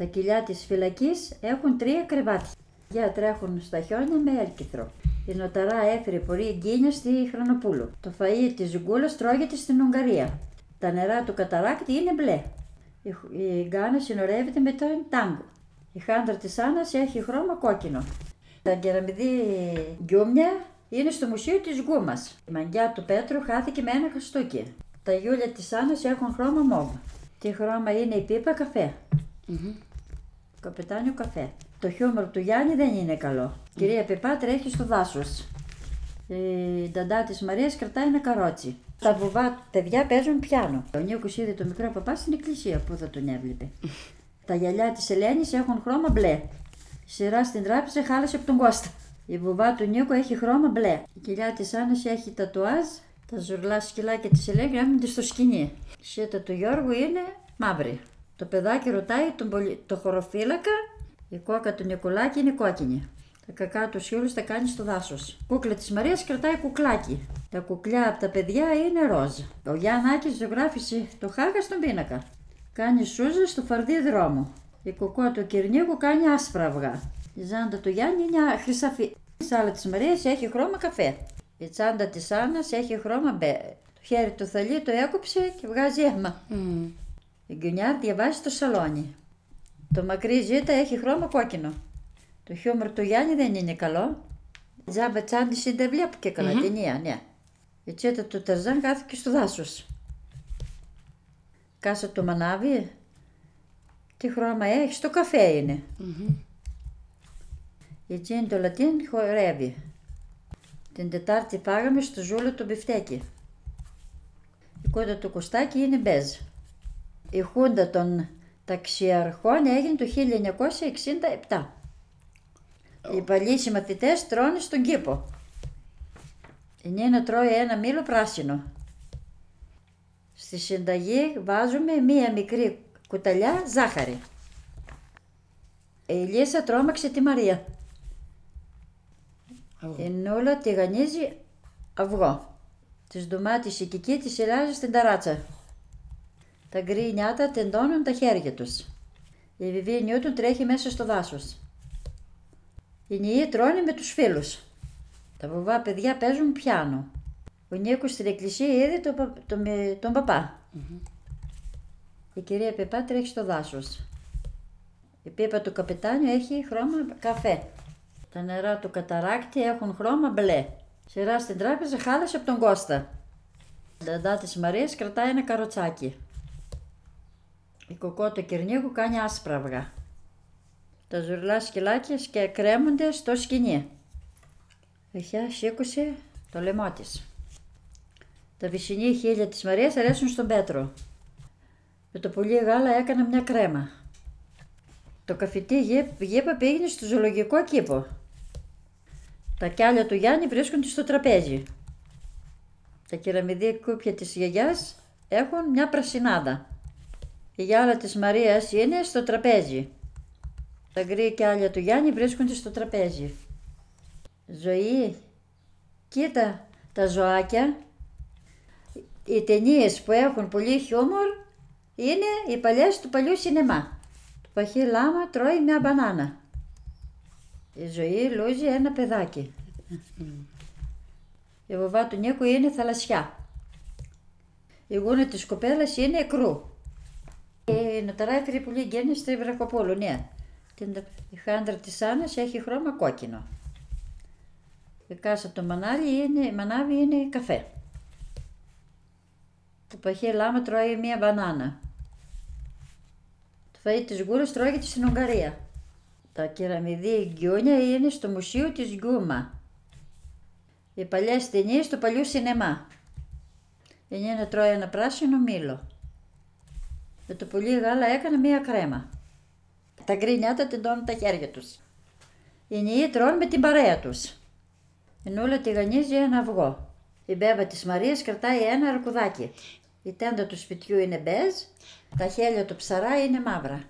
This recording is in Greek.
Τα κοιλιά της φυλακής έχουν 3 κρεβάτια. Για τρέχουν στα χιόνια με έλκυθρο. Η νοταρά έφερε πολύ γκίνια στη Χρονοπούλου. Το φαΐ της ζουγκούλας τρώγεται στην Ουγγαρία. Τα νερά του καταράκτη είναι μπλε. Η γκάνα συνορεύεται με το τάγκο. Η χάντρα της Άννας έχει χρώμα κόκκινο. Τα κεραμιδί γκιούμια είναι στο μουσείο της Γκούμας. Η μαγιά του Πέτρου χάθηκε με ένα χαστούκι. Τα γιούλια της Άννας έχουν χρώμα μόβ. Τι χρώμα είναι η πίπα? Καφέ. Καπετάνιο καφέ. Το χιούμορ του Γιάννη δεν είναι καλό. Η κυρία Πεπά τρέχει στο δάσος. Η νταντά της Μαρίας κρατάει ένα καρότσι. Τα βουβά παιδιά παίζουν πιάνο. Ο Νίκος είδε το μικρό παπά στην εκκλησία, που θα τον έβλεπε. Τα γυαλιά της Ελένης έχουν χρώμα μπλε. Η σειρά στην τράπεζα χάλασε από τον Κώστα. Η βουβά του Νίκου έχει χρώμα μπλε. Η κοιλιά της Άννας έχει τατουάζ. Τα ζουρλά σκυλάκια της Ελένης γράφονται στο σκηνή. Η σέτα του Γιώργου είναι μαύρη. Το παιδάκι ρωτάει το χωροφύλακα. Η κόκα του Νικολάκη είναι κόκκινη. Τα κακά του Σιούλης τα κάνει στο δάσος. Η κούκλα της Μαρίας κρατάει κουκλάκι. Τα κουκλιά από τα παιδιά είναι ροζ. Ο Γιάννάκης ζωγράφησε το χάγα στον πίνακα. Κάνει σούζα στο φαρδί δρόμο. Η κουκό του Κυρνίκου κάνει άσπρα αυγά. Η ζάντα του Γιάννη είναι χρυσαφή. Η σάλα της Μαρίας έχει χρώμα καφέ. Η τσάντα της Άννας έχει χρώμα μπε. Το χέρι του Θαλή το έκοψε και βγάζει αίμα. Η Γκουνιάρ διαβάζει στο σαλόνι. Το μακρύ Ζήτα έχει χρώμα κόκκινο. Το χιούμορ του Γιάννη δεν είναι καλό. Η Τζάμπα Τσάντιση δεν βλέπω και καλά ταινία, ναι. Η τσέτα του Ταρζάν χάθηκε στο δάσος. Κάσα του Μανάβη, τι χρώμα έχει? Στο καφέ είναι. Η Τζίν το Λατίν χορεύει. Την Τετάρτη φάγαμε στο ζούλο το μπιφτέκι. Η κότα του Κωστάκη είναι μπέζ. Η χούντα των ταξιαρχών έγινε το 1967. Οι παλιοί συμμαθητές τρώνε στον κήπο. Η Νίνα τρώει ένα μήλο πράσινο. Στη συνταγή βάζουμε μία μικρή κουταλιά ζάχαρη. Η Λύσα τρόμαξε τη Μαρία. Η Νούλα τηγανίζει αυγό. Της ντομάτης η Κική της ελάζει στην ταράτσα. Τα γκρι νιάτα τεντώνουν τα χέρια τους. Η Βιβί Νιούτον τρέχει μέσα στο δάσος. Οι νηοί τρώνε με τους φίλους. Τα βουβά παιδιά παίζουν πιάνο. Ο Νίκος στην εκκλησία είδε τον παπά. Η κυρία Πεπά τρέχει στο δάσος. Η πίπα του καπετάνιου έχει χρώμα καφέ. Τα νερά του καταράκτη έχουν χρώμα μπλε. Σειρά στην τράπεζα χάλασε από τον Κώστα. Η νταντά της Μαρίας κρατάει ένα καροτσάκι. Η κοκό του Κυρνίκου κάνει άσπρα αυγά. Τα ζουρλά σκυλάκια και κρέμονται στο σκηνή. Η Χιά σήκωσε το λαιμό της. Τα βυσσινή χείλια της Μαρίας αρέσουν στον Πέτρο. Με το πολύ γάλα έκανα μια κρέμα. Το καφετή γήπα πήγαινε στο ζωολογικό κήπο. Τα κιάλια του Γιάννη βρίσκονται στο τραπέζι. Τα κεραμιδί κούπια της γιαγιάς έχουν μια πρασινάδα. Η γυάλα της Μαρίας είναι στο τραπέζι. Τα γκρι κιάλια του Γιάννη βρίσκονται στο τραπέζι. Ζωή, κοίτα τα ζωάκια. Οι ταινίες που έχουν πολύ χιούμορ είναι οι παλιές του παλιού σινεμά. Το παχύ λάμα τρώει μια μπανάνα. Η Ζωή λούζει ένα παιδάκι. Η βοβά του Νίκου είναι θαλασσιά. Η γούνα της κοπέλας είναι εκρού. Η νοταρά έφερε πολύ γέννη στη Βρακοπόλου, ναι. Η χάντρα της Άννας έχει χρώμα κόκκινο. Η κάσα του Μανάβη είναι καφέ. Το παχύ λάμα τρώει μία μπανάνα. Το φαΐ της Γκούρας τρώγεται στην Ουγγαρία. Τα κεραμιδί γκιούνια είναι στο μουσείο της Γκούμα. Οι παλιές ταινίες του παλιού σινεμά. Η Νίνα τρώει ένα πράσινο μήλο. Με το πολύ γάλα έκανα μία κρέμα. Τα γκρινιάτα τεντώνουν τα χέρια τους. Οι νηοί τρώνε με την παρέα τους. Η Νούλα τηγανίζει ένα αυγό. Η μπέβα της Μαρίας κρατάει ένα αρκουδάκι. Η τέντα του σπιτιού είναι μπέζ, τα χέλια του ψαρά είναι μαύρα.